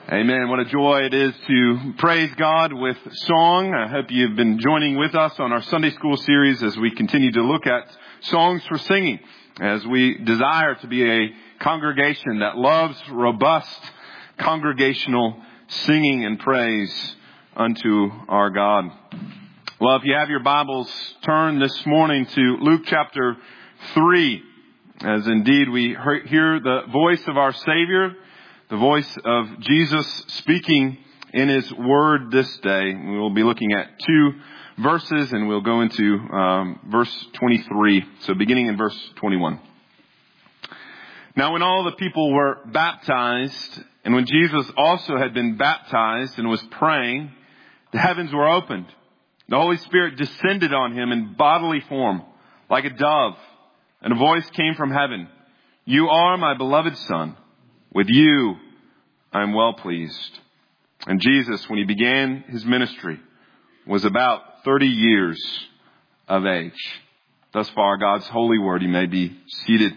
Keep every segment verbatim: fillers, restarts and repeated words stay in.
Amen. What a joy it is to praise God with song. I hope you've been joining with us on our Sunday School series as we continue to look at songs for singing, as we desire to be a congregation that loves robust congregational singing and praise unto our God. Well, if you have your Bibles, turn this morning to Luke chapter three, as indeed we hear the voice of our Savior, the voice of Jesus speaking in His Word this day. We will be looking at two verses, and we'll go into um, verse twenty-three. So beginning in verse twenty-one. Now when all the people were baptized, and when Jesus also had been baptized and was praying, the heavens were opened. The Holy Spirit descended on Him in bodily form, like a dove, and a voice came from heaven. "You are my beloved Son. With you, I am well pleased." And Jesus, when He began His ministry, was about thirty years of age. Thus far, God's holy word. You may be seated.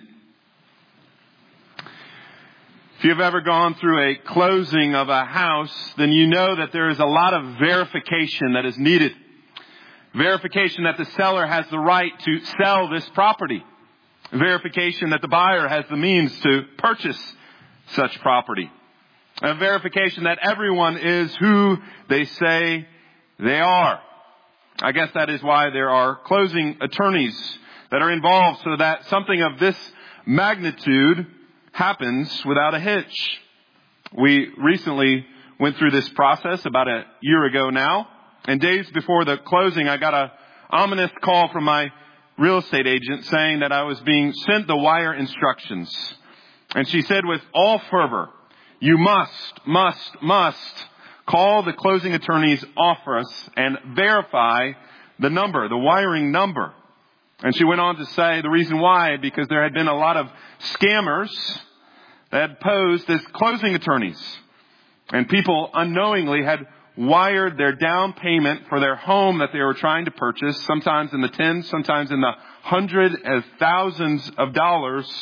If you've ever gone through a closing of a house, then you know that there is a lot of verification that is needed. Verification that the seller has the right to sell this property. Verification that the buyer has the means to purchase such property. A verification that everyone is who they say they are. I guess that is why there are closing attorneys that are involved, so that something of this magnitude happens without a hitch. We recently went through this process about a year ago now, and days before the closing, I got a ominous call from my real estate agent saying that I was being sent the wire instructions. And she said with all fervor, "You must, must, must call the closing attorney's office and verify the number, the wiring number." And she went on to say the reason why, because there had been a lot of scammers that had posed as closing attorneys. And people unknowingly had wired their down payment for their home that they were trying to purchase, sometimes in the tens, sometimes in the hundreds of thousands of dollars,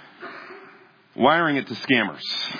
wiring it to scammers,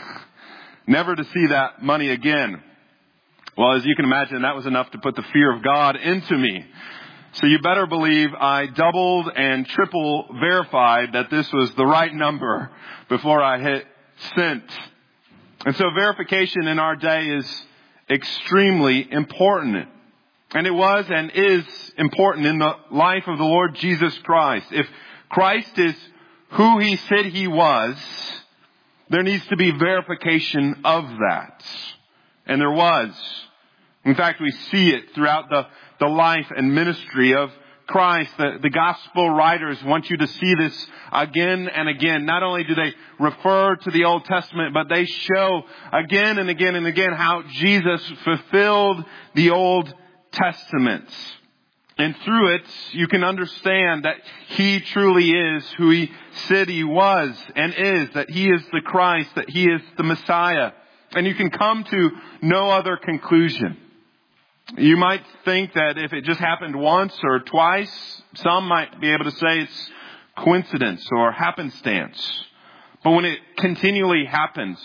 never to see that money again. Well, as you can imagine, that was enough to put the fear of God into me. So you better believe I doubled and triple verified that this was the right number before I hit sent. And so verification in our day is extremely important. And it was and is important in the life of the Lord Jesus Christ. If Christ is who He said He was, there needs to be verification of that. And there was. In fact, we see it throughout the, the life and ministry of Christ. The, the gospel writers want you to see this again and again. Not only do they refer to the Old Testament, but they show again and again and again how Jesus fulfilled the Old Testament. And through it, you can understand that He truly is who He said He was and is, that He is the Christ, that He is the Messiah. And you can come to no other conclusion. You might think that if it just happened once or twice, some might be able to say it's coincidence or happenstance. But when it continually happens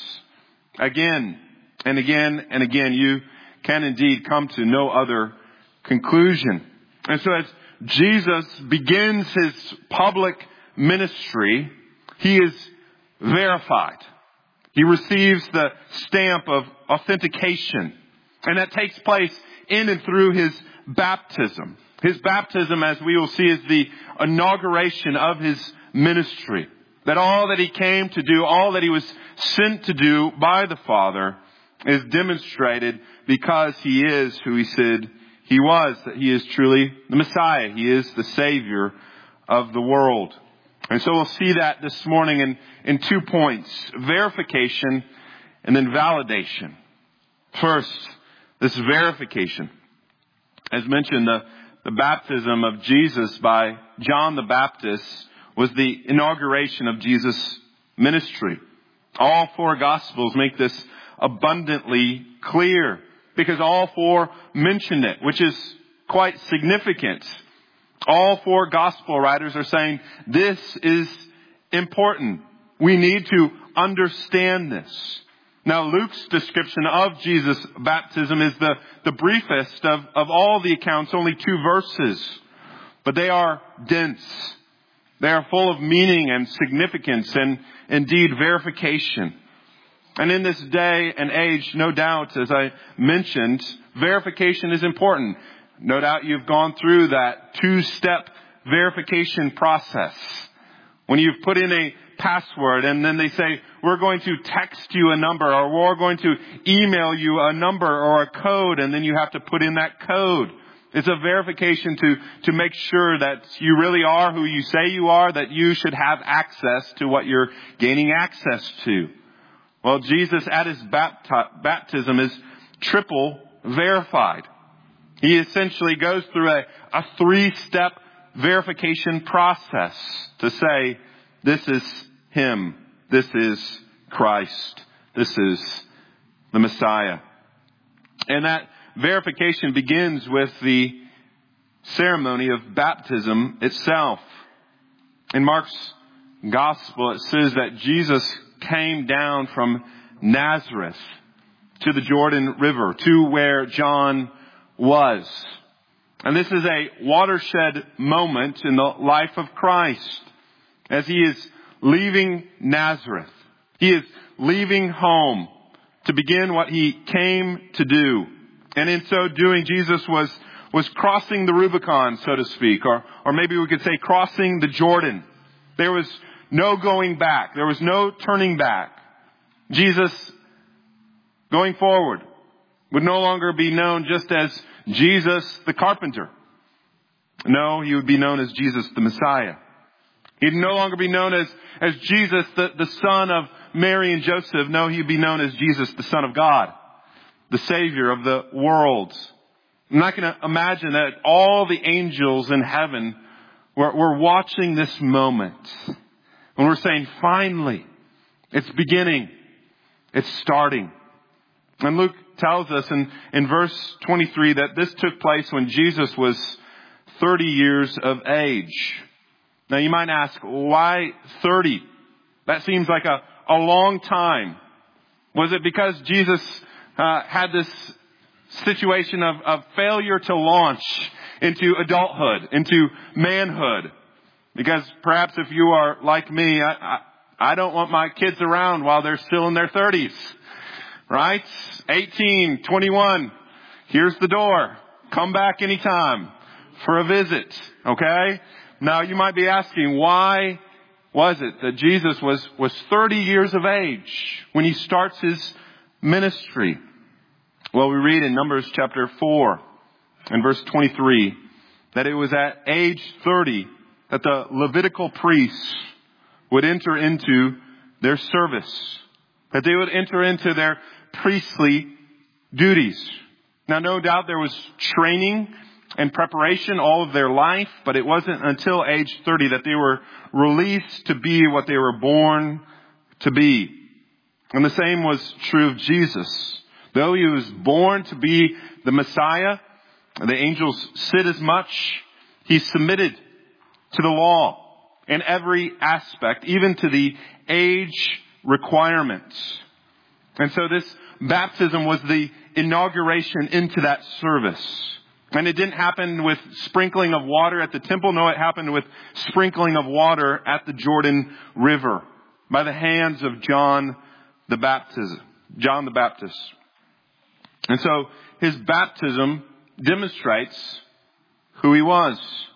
again and again and again, you can indeed come to no other conclusion. And so as Jesus begins His public ministry, He is verified. He receives the stamp of authentication. And that takes place in and through His baptism. His baptism, as we will see, is the inauguration of His ministry. That all that He came to do, all that He was sent to do by the Father, is demonstrated because He is who He said He was, that He is truly the Messiah. He is the Savior of the world. And so we'll see that this morning in, in two points. Verification and then validation. First, this verification. As mentioned, the, the baptism of Jesus by John the Baptist was the inauguration of Jesus' ministry. All four Gospels make this abundantly clear, because all four mention it, which is quite significant. All four Gospel writers are saying this is important. We need to understand this. Now, Luke's description of Jesus' baptism is the, the briefest of, of all the accounts, only two verses. But they are dense. They are full of meaning and significance and indeed verification. And in this day and age, no doubt, as I mentioned, verification is important. No doubt you've gone through that two-step verification process. When you've put in a password and then they say, we're going to text you a number, or we're going to email you a number or a code, and then you have to put in that code. It's a verification to, to make sure that you really are who you say you are, that you should have access to what you're gaining access to. Well, Jesus at his bapti- baptism is triple verified. He essentially goes through a, a three-step verification process to say, this is him. This is Christ. This is the Messiah. And that verification begins with the ceremony of baptism itself. In Mark's gospel, it says that Jesus came down from Nazareth to the Jordan River, to where John was. And this is a watershed moment in the life of Christ as he is leaving Nazareth. He is leaving home to begin what he came to do. And in so doing, Jesus was, was crossing the Rubicon, so to speak, or, or maybe we could say crossing the Jordan. There was no going back. There was no turning back. Jesus, going forward, would no longer be known just as Jesus the carpenter. No, he would be known as Jesus the Messiah. He'd no longer be known as, as Jesus the, the son of Mary and Joseph. No, he'd be known as Jesus the Son of God, the Savior of the world. I'm not going to imagine that all the angels in heaven were, were watching this moment. When we're saying, finally, it's beginning. It's starting. And Luke tells us in, in verse twenty-three that this took place when Jesus was thirty years of age. Now you might ask, why thirty? That seems like a, a long time. Was it because Jesus uh, had this situation of, of failure to launch into adulthood, into manhood? Because perhaps if you are like me, I, I, I don't want my kids around while they're still in their thirties. Right? eighteen, twenty-one. Here's the door. Come back anytime for a visit. Okay? Now you might be asking, why was it that Jesus was, was thirty years of age when he starts his ministry? Well, we read in Numbers chapter four and verse twenty-three that it was at age thirty that the Levitical priests would enter into their service, that they would enter into their priestly duties. Now, no doubt there was training and preparation all of their life, but it wasn't until age thirty that they were released to be what they were born to be. And the same was true of Jesus. Though he was born to be the Messiah, the angels said as much, he submitted to the law in every aspect, even to the age requirements. And so this baptism was the inauguration into that service. And it didn't happen with sprinkling of water at the temple. No, it happened with sprinkling of water at the Jordan River by the hands of John the Baptist. John the Baptist. And so his baptism demonstrates who he was.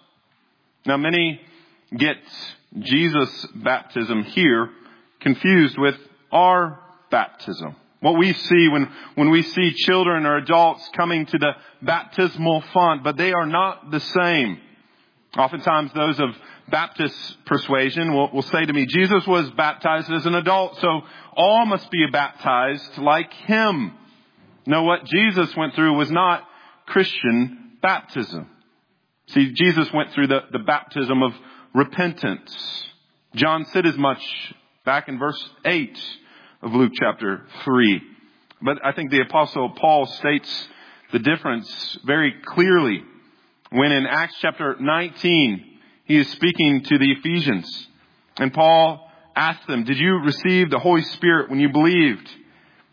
Now many get Jesus' baptism here confused with our baptism. What we see when, when we see children or adults coming to the baptismal font, but they are not the same. Oftentimes those of Baptist persuasion will, will say to me, Jesus was baptized as an adult, so all must be baptized like him. No, what Jesus went through was not Christian baptism. See, Jesus went through the, the baptism of repentance. John said as much back in verse eight of Luke chapter three. But I think the Apostle Paul states the difference very clearly when in Acts chapter nineteen, he is speaking to the Ephesians. And Paul asked them, did you receive the Holy Spirit when you believed?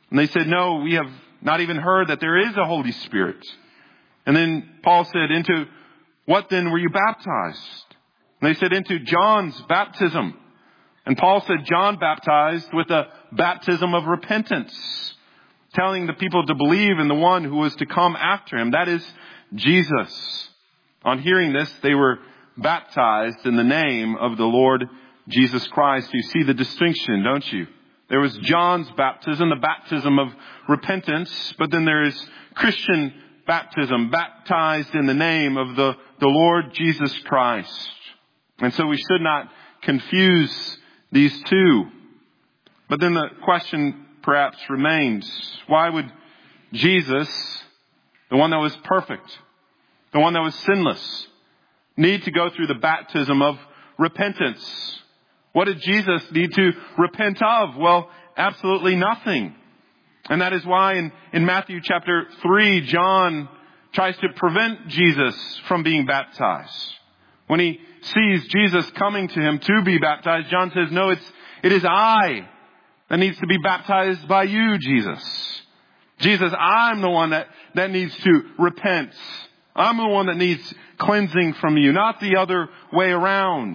And they said, no, we have not even heard that there is a Holy Spirit. And then Paul said, into what then were you baptized? And they said, into John's baptism. And Paul said, John baptized with a baptism of repentance, telling the people to believe in the one who was to come after him. That is Jesus. On hearing this, they were baptized in the name of the Lord Jesus Christ. You see the distinction, don't you? There was John's baptism, the baptism of repentance, but then there is Christian baptism, baptized in the name of the, the Lord Jesus Christ. And so we should not confuse these two. But then the question perhaps remains, why would Jesus, the one that was perfect, the one that was sinless, need to go through the baptism of repentance? What did Jesus need to repent of? Well, absolutely nothing. And that is why in, in Matthew chapter three, John tries to prevent Jesus from being baptized. When he sees Jesus coming to him to be baptized, John says, no, it's, it is I that needs to be baptized by you, Jesus. Jesus, I'm the one that, that needs to repent. I'm the one that needs cleansing from you, not the other way around.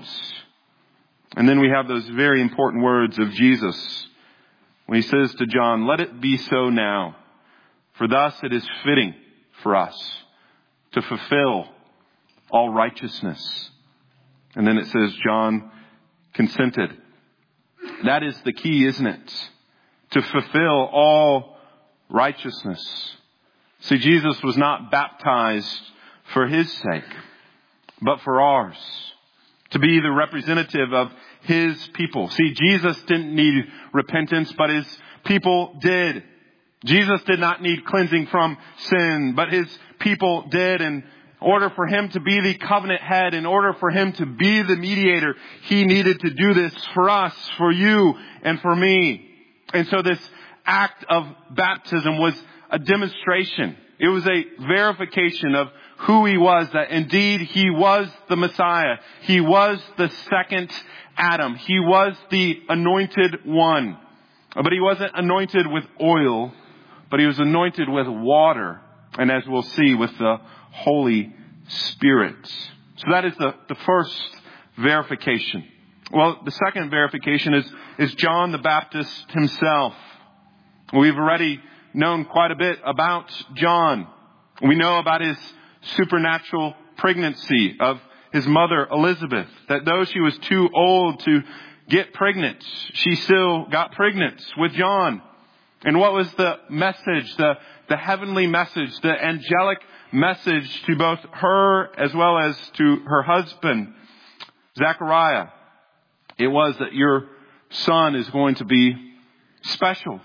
And then we have those very important words of Jesus when he says to John, let it be so now, for thus it is fitting for us to fulfill all righteousness. And then it says John consented. That is the key, isn't it? To fulfill all righteousness. See, Jesus was not baptized for his sake, but for ours. To be the representative of his people. See, Jesus didn't need repentance, but his people did. Jesus did not need cleansing from sin, but his people did. And in order for him to be the covenant head, in order for him to be the mediator, he needed to do this for us, for you, and for me. And so this act of baptism was a demonstration. It was a verification of who he was, that indeed he was the Messiah. He was the second Adam. He was the anointed one. But he wasn't anointed with oil, but he was anointed with water. And as we'll see, with the Holy Spirit. So that is the, the first verification. Well, the second verification is, is John the Baptist himself. We've already known quite a bit about John. We know about his supernatural pregnancy of his mother Elizabeth, that though she was too old to get pregnant, she still got pregnant with John. And what was the message, the, the heavenly message, the angelic message to both her as well as to her husband, Zechariah? It was that your son is going to be special.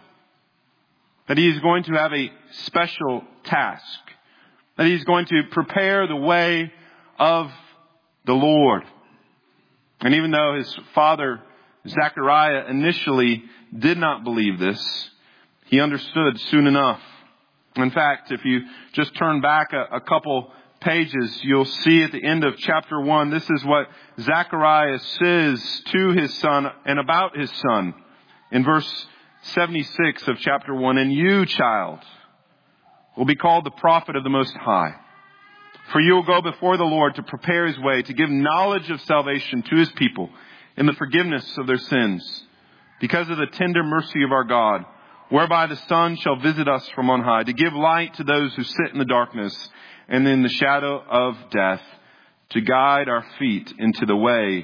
That he is going to have a special task. That he's going to prepare the way of the Lord. And even though his father, Zechariah, initially did not believe this, he understood soon enough. In fact, if you just turn back a, a couple pages, you'll see at the end of chapter one, this is what Zechariah says to his son and about his son. In verse seventy-six of chapter one, and you, child, will be called the prophet of the Most High. For you will go before the Lord to prepare his way, to give knowledge of salvation to his people in the forgiveness of their sins, because of the tender mercy of our God, whereby the sun shall visit us from on high, to give light to those who sit in the darkness and in the shadow of death, to guide our feet into the way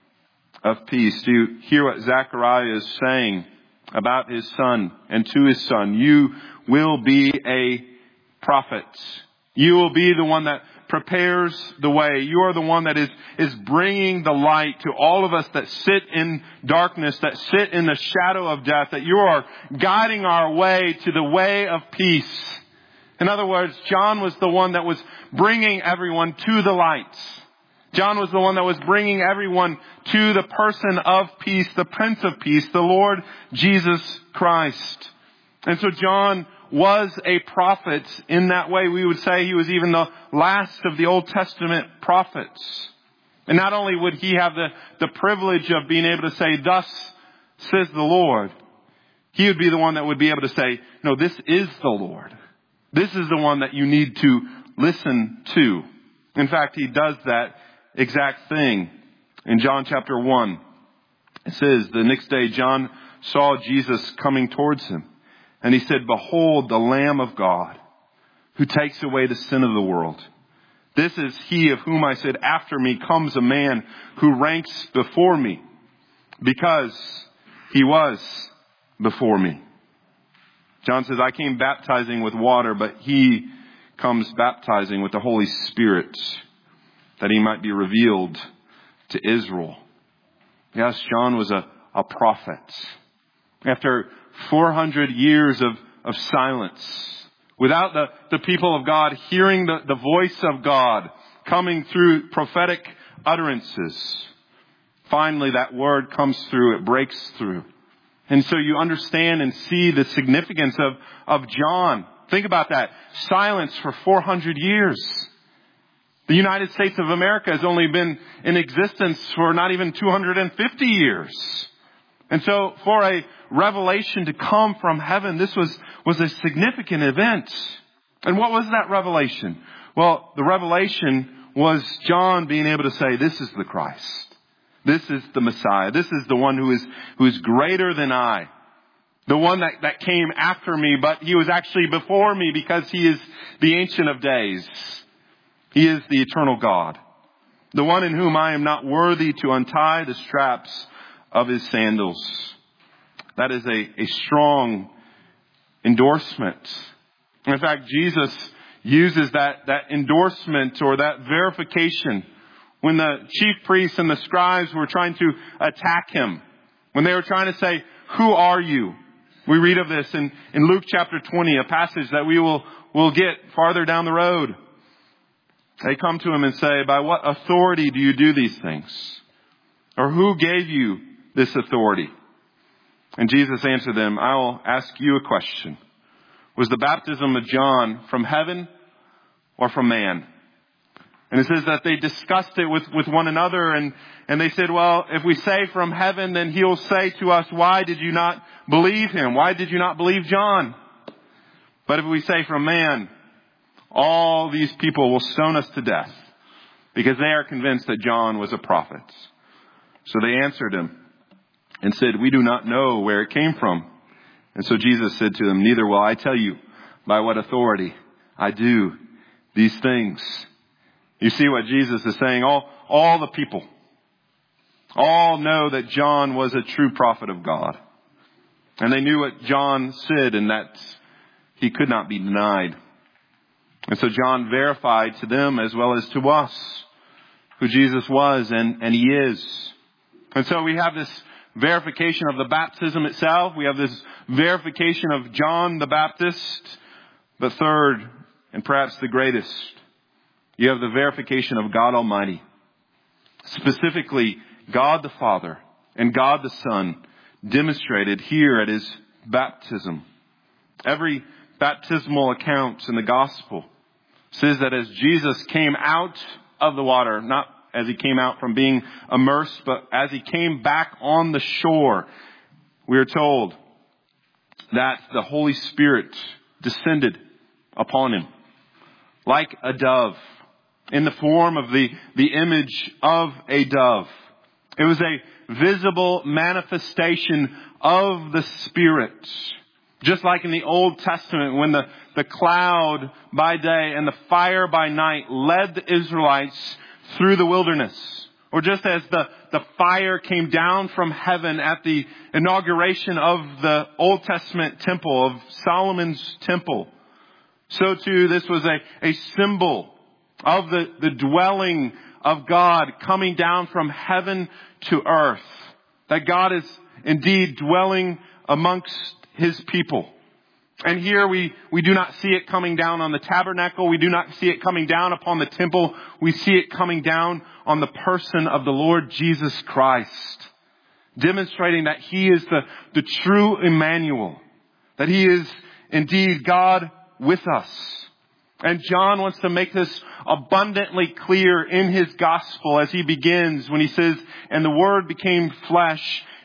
of peace. Do you hear what Zechariah is saying about his son and to his son? You will be a prophet. You will be the one that prepares the way. You are the one that is, is bringing the light to all of us that sit in darkness, that sit in the shadow of death, that you are guiding our way to the way of peace. In other words, John was the one that was bringing everyone to the light. John was the one that was bringing everyone to the person of peace, the Prince of Peace, the Lord Jesus Christ. And so John was a prophet in that way. We would say he was even the last of the Old Testament prophets. And not only would he have the, the privilege of being able to say, thus says the Lord, He would be the one that would be able to say, no, this is the Lord. This is the one that you need to listen to. In fact, he does that exact thing in John chapter one. It says, the next day John saw Jesus coming towards him. And he said, behold, the Lamb of God, who takes away the sin of the world. This is he of whom I said, after me comes a man who ranks before me, because he was before me. John says, I came baptizing with water, but he comes baptizing with the Holy Spirit, that he might be revealed to Israel. Yes, John was a, a prophet. After four hundred years of, of silence, without the, the people of God hearing the, the voice of God coming through prophetic utterances, finally that word comes through, it breaks through. And so you understand and see the significance of, of John. Think about that. Silence for four hundred years. The United States of America has only been in existence for not even two hundred fifty years. And so for a revelation to come from heaven, this was, was a significant event. And what was that revelation? Well, the revelation was John being able to say, this is the Christ. This is the Messiah. This is the one who is, who is greater than I. The one that, that came after me, but he was actually before me because he is the Ancient of Days. He is the eternal God. The one in whom I am not worthy to untie the straps of his sandals. That is a, a strong endorsement. In fact, Jesus uses that, that endorsement or that verification when the chief priests and the scribes were trying to attack him. When they were trying to say, who are you? We read of this in, in Luke chapter twenty, a passage that we will, will get farther down the road. They come to him and say, by what authority do you do these things? Or who gave you this authority? And Jesus answered them, I will ask you a question. Was the baptism of John from heaven or from man? And it says that they discussed it with, with one another, and, and they said, well, if we say from heaven, then he'll say to us, why did you not believe him? Why did you not believe John? But if we say from man, all these people will stone us to death because they are convinced that John was a prophet. So they answered him and said, we do not know where it came from. And so Jesus said to them, neither will I tell you by what authority I do these things. You see what Jesus is saying? All, all the people, all know that John was a true prophet of God. And they knew what John said and that he could not be denied. And so John verified to them as well as to us who Jesus was and, and he is. And so we have this verification of the baptism itself. We have this verification of John the Baptist. But third, and perhaps the greatest, you have the verification of God Almighty. Specifically, God the Father and God the Son demonstrated here at his baptism. Every baptismal account in the gospel says that as Jesus came out of the water, not as he came out from being immersed, but as he came back on the shore, we are told that the Holy Spirit descended upon him like a dove, in the form of the, the image of a dove. It was a visible manifestation of the Spirit. Just like in the Old Testament when the, the cloud by day and the fire by night led the Israelites through the wilderness. Or just as the, the fire came down from heaven at the inauguration of the Old Testament temple, of Solomon's temple. So too this was a, a symbol of the, the dwelling of God coming down from heaven to earth. That God is indeed dwelling amongst his people. And here we, we do not see it coming down on the tabernacle. We do not see it coming down upon the temple. We see it coming down on the person of the Lord Jesus Christ. Demonstrating that he is the, the true Emmanuel. That he is indeed God with us. And John wants to make this abundantly clear in his gospel as he begins when he says, and the Word became flesh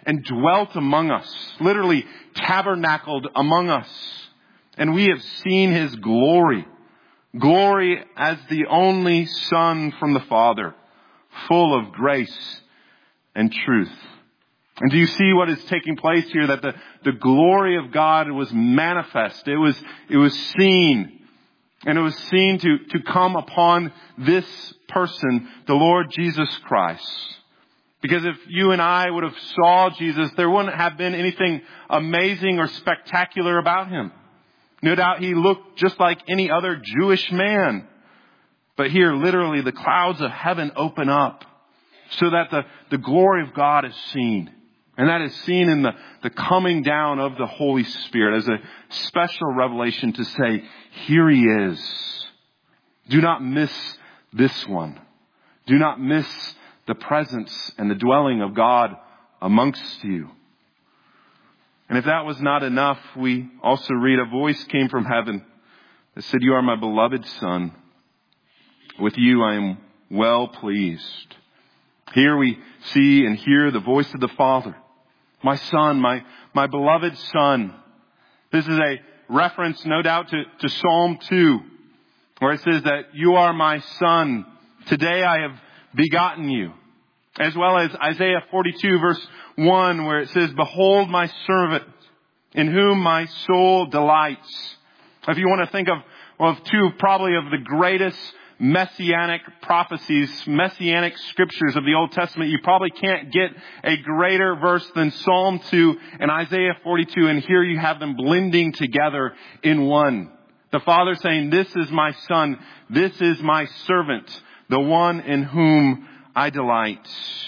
and dwelt among us, literally tabernacled among us. And we have seen his glory, glory as the only Son from the Father, full of grace and truth. And do you see what is taking place here? That the, the glory of God was manifest. It was, it was seen. And it was seen to, to come upon this person, the Lord Jesus Christ. Because if you and I would have saw Jesus, there wouldn't have been anything amazing or spectacular about him. No doubt he looked just like any other Jewish man. But here, literally, the clouds of heaven open up so that the, the glory of God is seen. And that is seen in the, the coming down of the Holy Spirit as a special revelation to say, here he is. Do not miss this one. Do not miss the presence and the dwelling of God amongst you. And if that was not enough, we also read a voice came from heaven that said, you are my beloved Son. With you I am well pleased. Here we see and hear the voice of the Father. My Son, my, my beloved Son. This is a reference, no doubt, to, to Psalm two, where it says that you are my Son. Today I have begotten you. As well as Isaiah forty-two verse one, where it says, behold my servant, in whom my soul delights. If you want to think of, of two probably of the greatest messianic prophecies, messianic scriptures of the Old Testament, you probably can't get a greater verse than Psalm two and Isaiah forty-two. And here you have them blending together in one. The Father saying, this is my Son. This is my servant, the one in whom I delight.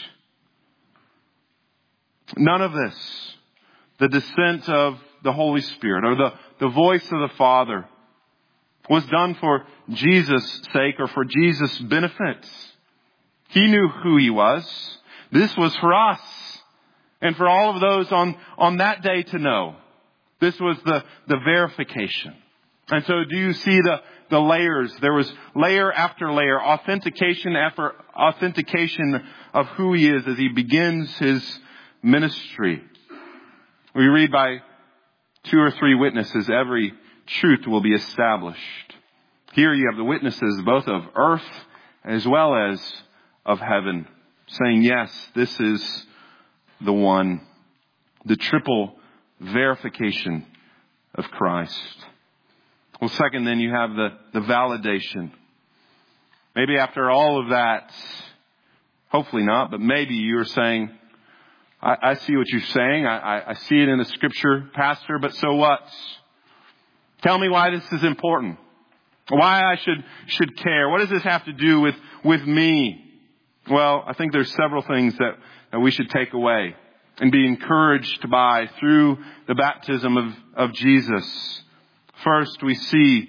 None of this, the descent of the Holy Spirit or the, the voice of the Father, was done for Jesus' sake or for Jesus' benefits. He knew who he was. This was for us and for all of those on, on that day to know. This was the, the verification. And so do you see the, the layers? There was layer after layer, authentication after authentication of who he is as he begins his ministry. We read by two or three witnesses, every truth will be established. Here you have the witnesses both of earth as well as of heaven saying, yes, this is the one. The triple verification of Christ. Well, second, then you have the, the validation. Maybe after all of that, hopefully not, but maybe you're saying, I, I see what you're saying. I, I, I see it in the scripture, Pastor, but so what? Tell me why this is important. Why I should, should care. What does this have to do with, with me? Well, I think there's several things that, that we should take away and be encouraged by through the baptism of, of Jesus. First, we see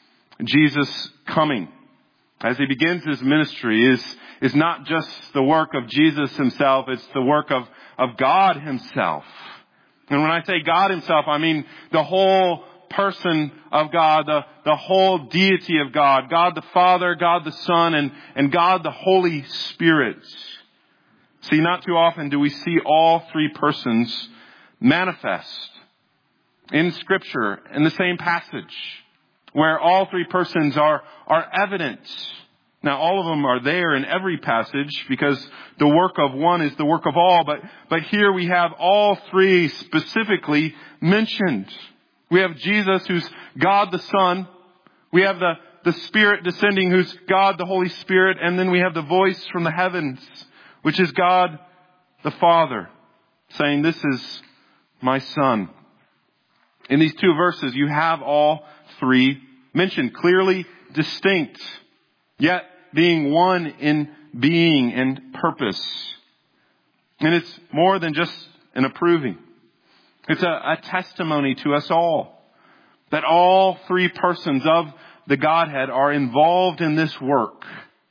Jesus coming. As he begins his ministry is, is not just the work of Jesus himself, it's the work of, of God himself. And when I say God himself, I mean the whole person of God, the, the whole deity of God, God the Father, God the Son, and, and God the Holy Spirit. See, not too often do we see all three persons manifest in Scripture in the same passage, where all three persons are, are evident. Now, all of them are there in every passage because the work of one is the work of all. But, but here we have all three specifically mentioned. We have Jesus, who's God the Son. We have the, the Spirit descending, who's God the Holy Spirit. And then we have the voice from the heavens, which is God the Father, saying, this is my Son. In these two verses, you have all three mentioned, clearly distinct, yet being one in being and purpose. And it's more than just an approving. It's a, a testimony to us all that all three persons of the Godhead are involved in this work.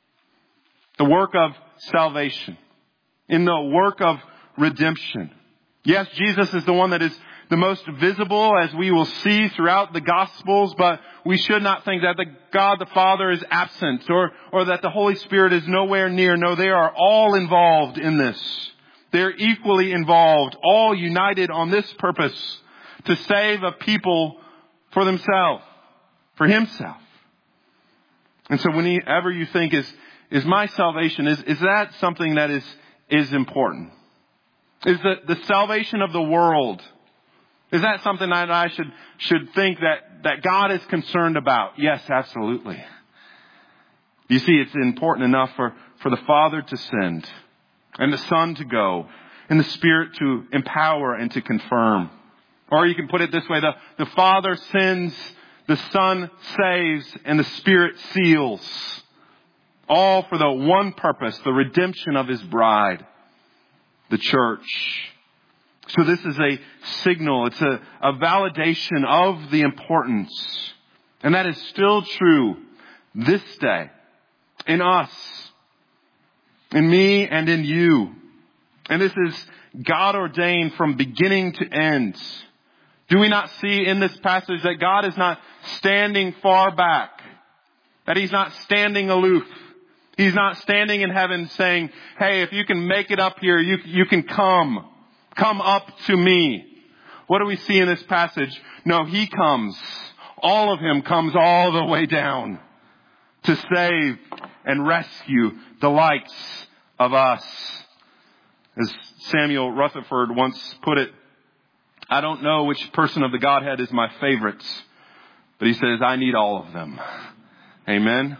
The work of salvation. In the work of redemption. Yes, Jesus is the one that is the most visible, as we will see throughout the Gospels, but we should not think that the God the Father is absent or, or that the Holy Spirit is nowhere near. No, they are all involved in this. They're equally involved, all united on this purpose, to save a people for themselves, for himself. And so whenever you think, is, is my salvation, is, is that something that is, is important? Is the, the salvation of the world, is that something that I should, should think that, that God is concerned about? Yes, absolutely. You see, it's important enough for, for the Father to send, and the Son to go, and the Spirit to empower and to confirm. Or you can put it this way, the, the Father sends, the Son saves, and the Spirit seals. All for the one purpose, the redemption of His bride, the church. So this is a signal, it's a, a validation of the importance. And that is still true this day, in us, in me and in you. And this is God ordained from beginning to end. Do we not see in this passage that God is not standing far back? That He's not standing aloof? He's not standing in heaven saying, hey, if you can make it up here, you, you can come. Come up to me. What do we see in this passage? No, He comes. All of Him comes all the way down to save and rescue the likes of us. As Samuel Rutherford once put it, I don't know which person of the Godhead is my favorite, but he says, I need all of them. Amen.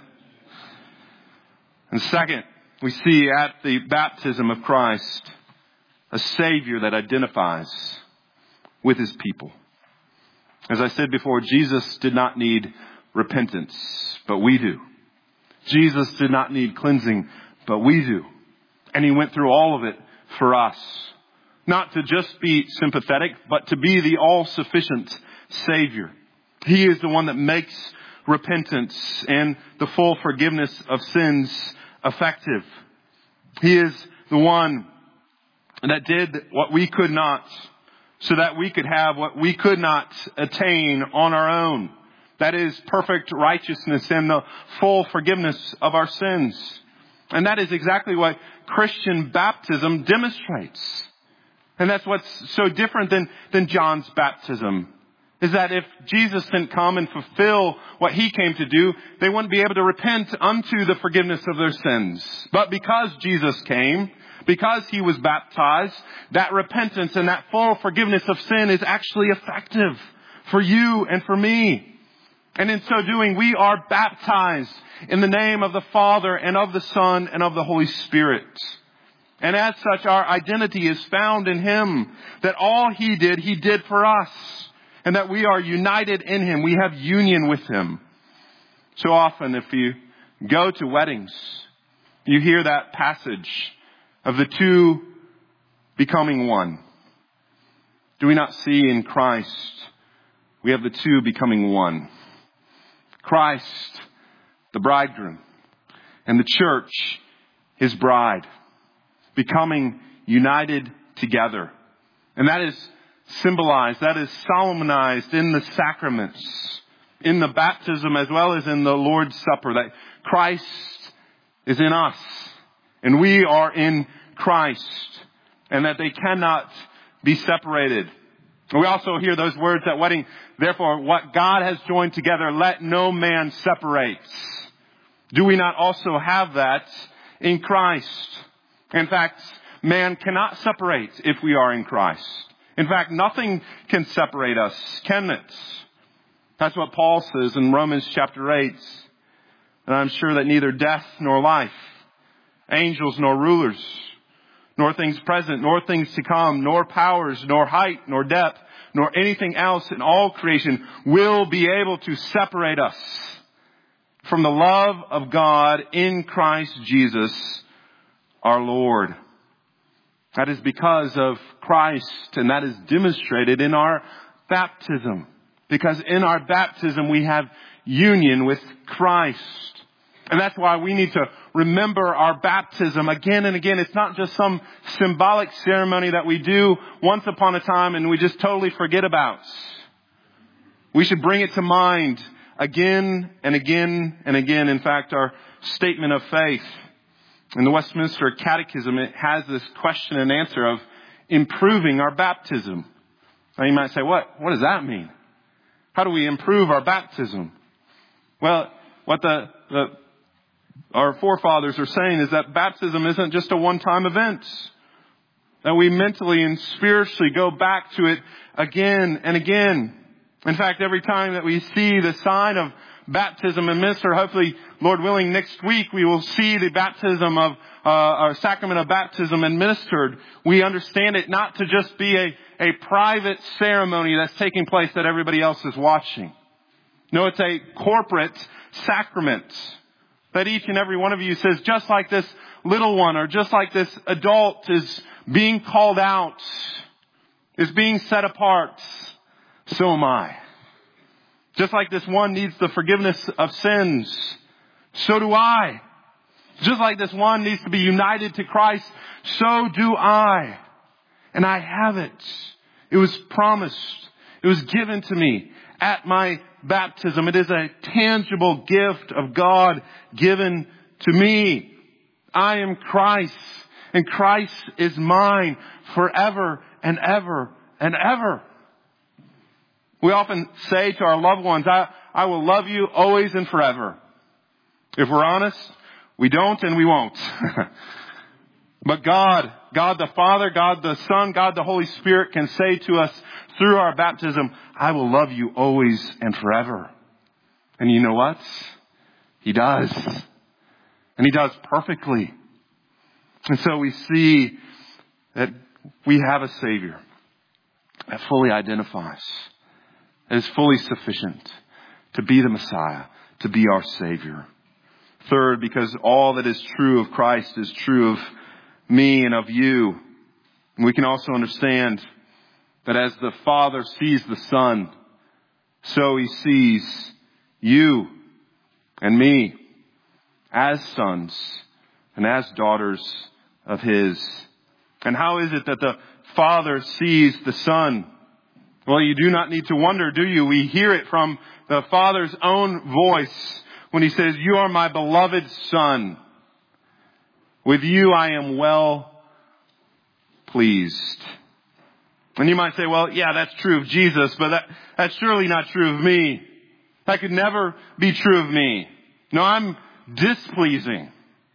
And second, we see at the baptism of Christ a Savior that identifies with His people. As I said before, Jesus did not need repentance, but we do. Jesus did not need cleansing, but we do. And He went through all of it for us. Not to just be sympathetic, but to be the all-sufficient Savior. He is the one that makes repentance and the full forgiveness of sins effective. He is the one that did what we could not, so that we could have what we could not attain on our own. That is perfect righteousness and the full forgiveness of our sins. And that is exactly what Christian baptism demonstrates. And that's what's so different than, than John's baptism. Is that if Jesus didn't come and fulfill what He came to do, they wouldn't be able to repent unto the forgiveness of their sins. But because Jesus came, because He was baptized, that repentance and that full forgiveness of sin is actually effective for you and for me. And in so doing, we are baptized in the name of the Father and of the Son and of the Holy Spirit. And as such, our identity is found in Him, that all He did, He did for us. And that we are united in Him. We have union with Him. So often, if you go to weddings, you hear that passage of the two becoming one. Do we not see in Christ, we have the two becoming one? Christ, the bridegroom, and the church, His bride, becoming united together. And that is symbolized, that is solemnized in the sacraments, in the baptism as well as in the Lord's Supper, that Christ is in us and we are in Christ, and that they cannot be separated. We also hear those words at wedding, therefore what God has joined together, let no man separate. Do we not also have that in Christ? In fact, man cannot separate if we are in Christ. In fact, nothing can separate us, can it? That's what Paul says in Romans chapter eight. And I'm sure that neither death nor life, angels nor rulers, nor things present, nor things to come, nor powers, nor height, nor depth, nor anything else in all creation will be able to separate us from the love of God in Christ Jesus our Lord. That is because of Christ, and that is demonstrated in our baptism. Because in our baptism we have union with Christ. And that's why we need to remember our baptism again and again. It's not just some symbolic ceremony that we do once upon a time and we just totally forget about. We should bring it to mind again and again and again. In fact, our statement of faith In the Westminster Catechism, it has this question and answer of improving our baptism. Now you might say, what, what does that mean? How do we improve our baptism? Well, what the, the our forefathers are saying is that baptism isn't just a one-time event. That we mentally and spiritually go back to it again and again. In fact, every time that we see the sign of baptism administered, hopefully, Lord willing, next week we will see the baptism of, uh, our sacrament of baptism administered. We understand it not to just be a, a private ceremony that's taking place that everybody else is watching. No, it's a corporate sacrament that each and every one of you says, just like this little one or just like this adult is being called out, is being set apart, so am I. Just like this one needs the forgiveness of sins, so do I. Just like this one needs to be united to Christ, so do I. And I have it. It was promised. It was given to me at my baptism. It is a tangible gift of God given to me. I am Christ, and Christ is mine forever and ever and ever. We often say to our loved ones, I, I will love you always and forever. If we're honest, we don't and we won't. But God, God the Father, God the Son, God the Holy Spirit can say to us through our baptism, I will love you always and forever. And you know what? He does. And He does perfectly. And so we see that we have a Savior that fully identifies, that is fully sufficient to be the Messiah, to be our Savior. Third, because all that is true of Christ is true of me and of you. And we can also understand that as the Father sees the Son, so He sees you and me as sons and as daughters of His. And how is it that the Father sees the Son? Well, you do not need to wonder, do you? We hear it from the Father's own voice when He says, you are my beloved Son. With you I am well pleased. And you might say, well, yeah, that's true of Jesus, but that, that's surely not true of me. That could never be true of me. No, I'm displeasing.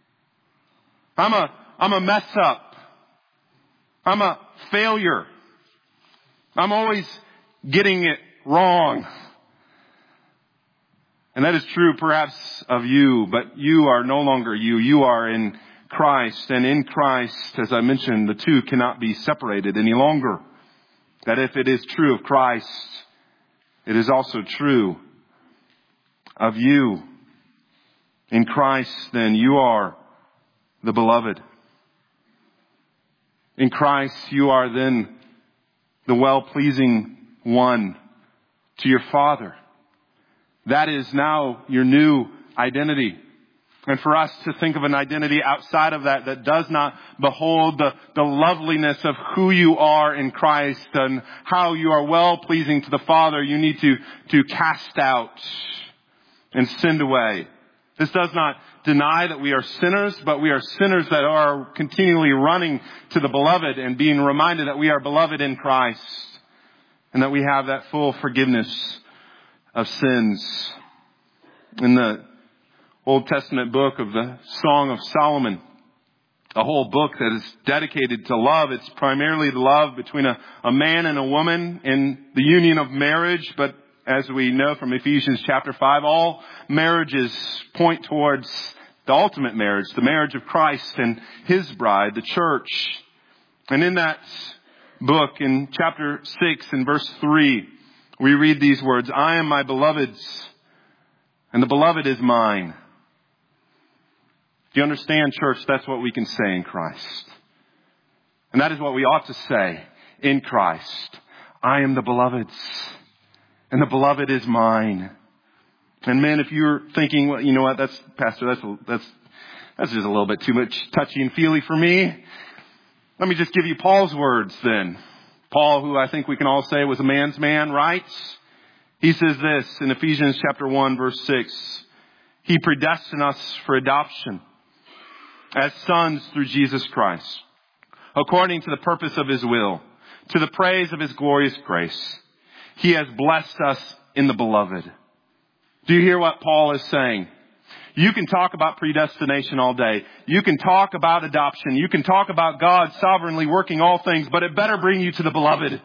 I'm a, I'm a mess up. I'm a failure. I'm always getting it wrong. And that is true perhaps of you, but you are no longer you. You are in Christ. And in Christ, as I mentioned, the two cannot be separated any longer. That if it is true of Christ, it is also true of you. In Christ, then, you are the beloved. In Christ, you are then the well-pleasing one to your Father. That is now your new identity. And for us to think of an identity outside of that that does not behold the, the loveliness of who you are in Christ and how you are well-pleasing to the Father, you need to, to cast out and send away. This does not deny that we are sinners, but we are sinners that are continually running to the beloved and being reminded that we are beloved in Christ and that we have that full forgiveness of sins. In the Old Testament book of the Song of Solomon, a whole book that is dedicated to love. It's primarily the love between a, a man and a woman in the union of marriage. But as we know from Ephesians chapter five, all marriages point towards the ultimate marriage, the marriage of Christ and His bride, the church. And in that book, in chapter six and verse three, we read these words, I am my beloved's, and the beloved is mine. Do you understand, church? That's what we can say in Christ. And that is what we ought to say in Christ. I am the beloved's, and the beloved is mine. And men, if you're thinking, well, you know what, that's, Pastor, that's, that's, that's just a little bit too much touchy and feely for me. Let me just give you Paul's words then. Paul, who I think we can all say was a man's man, writes, he says this in Ephesians chapter one, verse six, He predestined us for adoption as sons through Jesus Christ, according to the purpose of His will, to the praise of His glorious grace. He has blessed us in the beloved. Do you hear what Paul is saying? You can talk about predestination all day. You can talk about adoption. You can talk about God sovereignly working all things, but it better bring you to the beloved.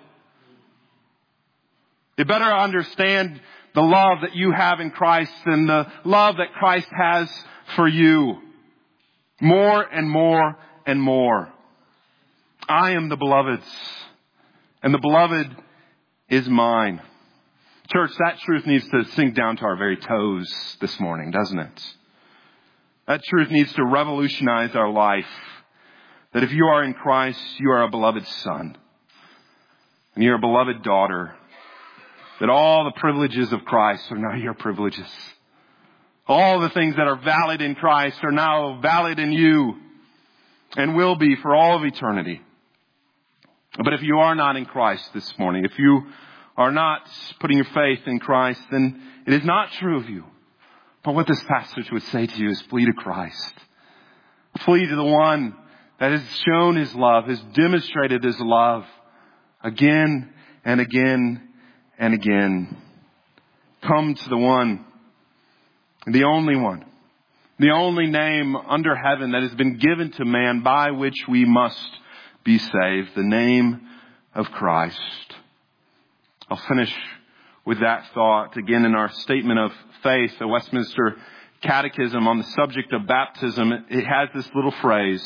You better understand the love that you have in Christ and the love that Christ has for you. More and more and more. I am the beloved's, and the beloved is mine. Church, that truth needs to sink down to our very toes this morning, doesn't it? That truth needs to revolutionize our life. That if you are in Christ, you are a beloved son. And you're a beloved daughter. That all the privileges of Christ are now your privileges. All the things that are valid in Christ are now valid in you. And will be for all of eternity. But if you are not in Christ this morning, if you are not putting your faith in Christ, then it is not true of you. But what this passage would say to you is flee to Christ. Flee to the one that has shown His love, has demonstrated His love again and again and again. Come to the one, the only one, the only name under heaven that has been given to man by which we must be saved, the name of Christ. I'll finish with that thought again in our statement of faith, the Westminster Catechism on the subject of baptism. It has this little phrase.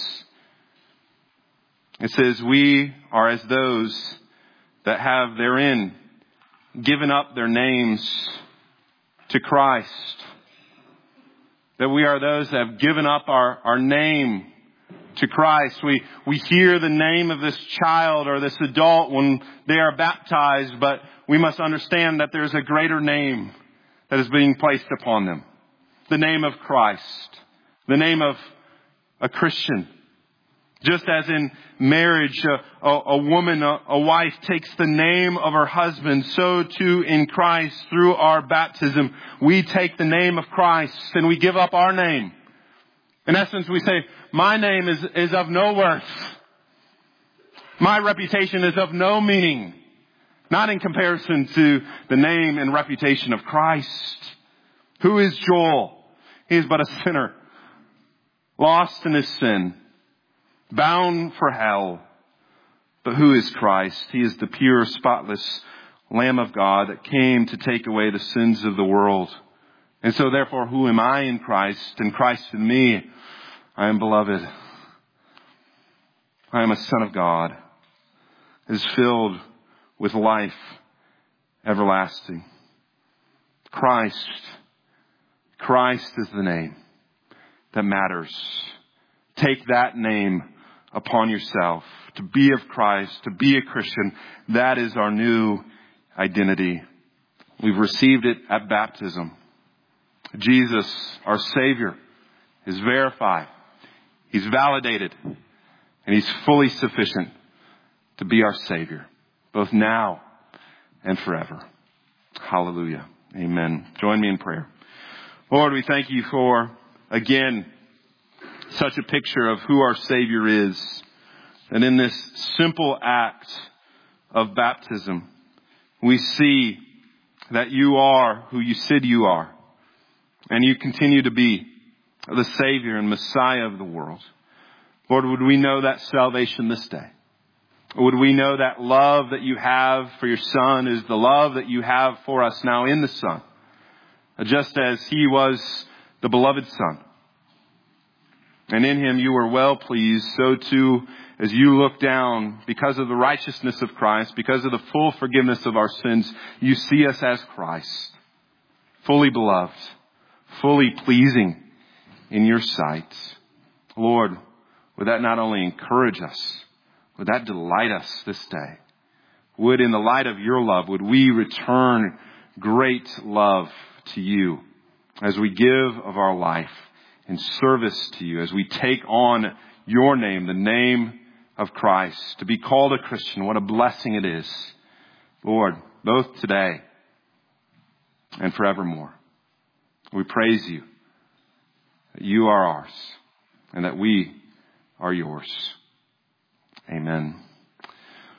It says, we are as those that have therein given up their names to Christ. That we are those that have given up our, our name to Christ. We, we hear the name of this child or this adult when they are baptized, but we must understand that there's a greater name that is being placed upon them. The name of Christ. The name of a Christian. Just as in marriage, a, a, a woman, a, a wife takes the name of her husband, so too in Christ, through our baptism, we take the name of Christ and we give up our name. In essence, we say, my name is, is of no worth. My reputation is of no meaning. Not in comparison to the name and reputation of Christ. Who is Joel? He is but a sinner. Lost in his sin. Bound for hell. But who is Christ? He is the pure, spotless Lamb of God that came to take away the sins of the world. And so therefore, who am I in Christ? And Christ in me, I am beloved. I am a son of God. Is filled with life everlasting. Christ. Christ is the name that matters. Take that name upon yourself. To be of Christ, to be a Christian, that is our new identity. We've received it at baptism. Jesus, our Savior, is verified. He's validated. And He's fully sufficient to be our Savior, both now and forever. Hallelujah. Amen. Join me in prayer. Lord, we thank You for, again, such a picture of who our Savior is. And in this simple act of baptism, we see that You are who You said You are. And You continue to be the Savior and Messiah of the world. Lord, would we know that salvation this day? Would we know that love that You have for Your Son is the love that You have for us now in the Son? Just as He was the beloved Son. And in Him You were well pleased, so too as You look down, because of the righteousness of Christ, because of the full forgiveness of our sins, You see us as Christ. Fully beloved, fully pleasing in Your sight. Lord, would that not only encourage us, would that delight us this day? Would, in the light of Your love, would we return great love to You as we give of our life in service to You, as we take on Your name, the name of Christ, to be called a Christian. What a blessing it is. Lord, both today and forevermore, we praise You that You are ours. and that we are yours. Amen.